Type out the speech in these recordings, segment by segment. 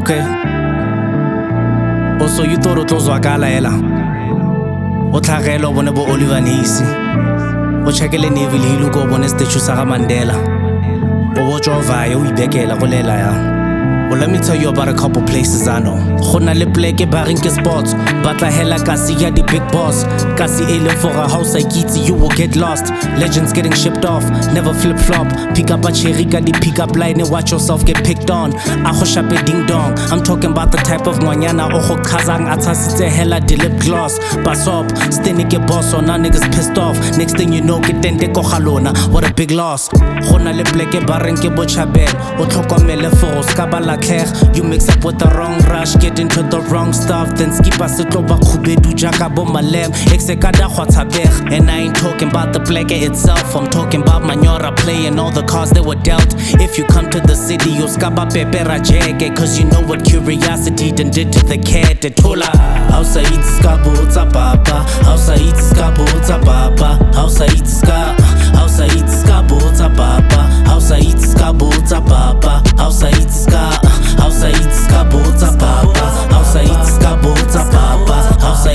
Okay. Also, you thought it was Wakala Ella. Otlagelo Bonabo Oliver Nisi. Ochakele Neville Hilugo Bonestechu Sara Mandela. Owotrova, Ubekela Rolela ya. Well, let me tell you about a couple places I know. Khona le pleke barinke spots. Batla hela kasi ya the big boss. Kasi alien for a house like Kitty, you will get lost. Legends getting shipped off, never flip flop. Pick up a cherry, got the pick up line and watch yourself get picked on. Aho shape ding dong. I'm talking about the type of mwanyana oho kazang atasite hella the lip gloss. Pass up, stay get boss on now niggas pissed off. Next thing you know, get tende ko halona. What a big loss. Khona le pleke barinke bochabel. Otlhokomele for skabala. You mix up with the wrong rush, get into the wrong stuff, then skip a sitloba khubedu jaka bomalem exekada khwatabeg. And I ain't talking about the pleke itself, I'm talking about Manyora playing all the cards that were dealt. If you come to the city, you skaba pepera jege, cause you know what curiosity done did to the cat. Tola hausa itskabo tsapapa, hausa itskabo tsapapa, hausa itska, hausa itskabo tsapapa, hausa itskabo tsapapa, hausa itska. Hausa itska bota papa, hausa itska bota papa, hausa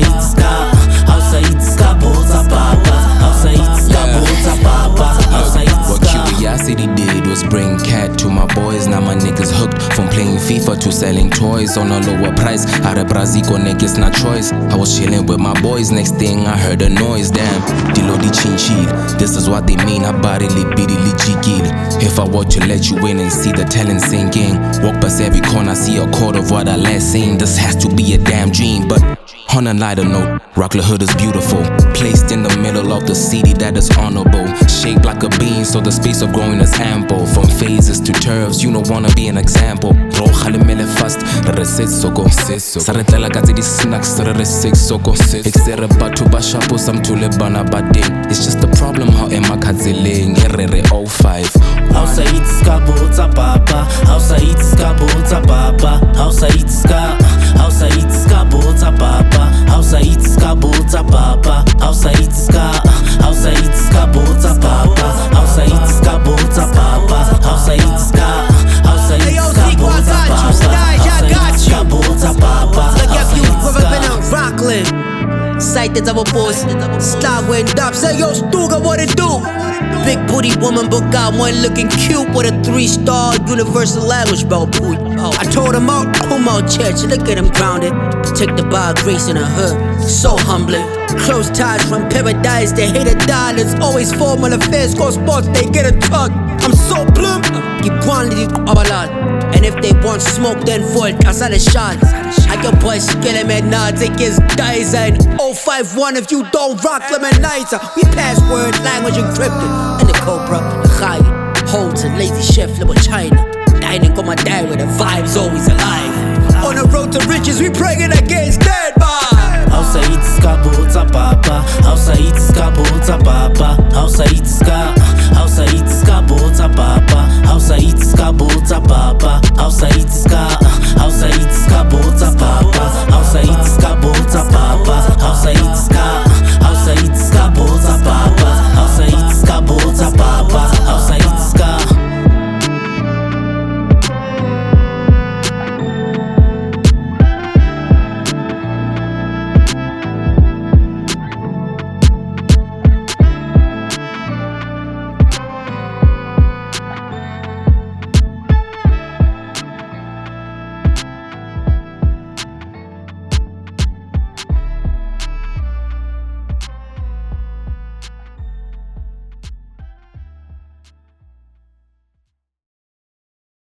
itska bota papa, hausa itska bota papa, hausa itska. What curiosity did was bring cat to my boys. Now my niggas hooked from playing FIFA to selling toys on a lower price. Out of Brazil, niggas not choice. I was chilling with my boys. Next thing I heard a noise. Damn, dilo di chinchil. This is what they mean. I body li bidi li jigil. If I were to let you in and see the talent sinking, walk past every corner, see a quarter of what I last seen. This has to be a damn dream, but on a lighter note, Rockland Hood is beautiful. Placed in the middle of the city that is honorable. Shaped like a bean, so the space of growing is ample. From phases to turfs, you don't wanna be an example. Roja mele fast, reset soko. Saretela gati di snacks, reset soko. Exere batu bashapo samtule bana bading. It's just a problem how Emma Kadziling, Herere 05. Hausa itska bota papa, hausa itska bota papa, hausa itska, hausa itska bota papa. Hausa itska bota papa, hausa itska, hausa itska bota papa, hausa itska bota papa, hausa itska, hausa itska bota papa, hausa itska bota papa. Look at you, reppin' Rockland. Sight the double boss, slide went up. Say yo, Stuga, what it do? Big booty woman, book out one looking cute with a 3-star universal language belt. I told him out, church, look at him grounded. Take the bar, grace in her hood, so humbling. Close ties from paradise, they hate a dollars. Always formal affairs, go sports, they get a tug. I'm so plump, keep quantity of a lot. And if they want smoke, then for it, casa the shot. I can boys kill him at nods, take his dice and 051 if you don't rock them at nights. We password, language encrypted. And the Cobra, the Chai, holds a lazy chef, little China. Dining on my dad with the vibes always alive. On the road to riches, we praying against dead vibe. Hausa itska bota papa, hausa itska bota papa, hausa itska, hausa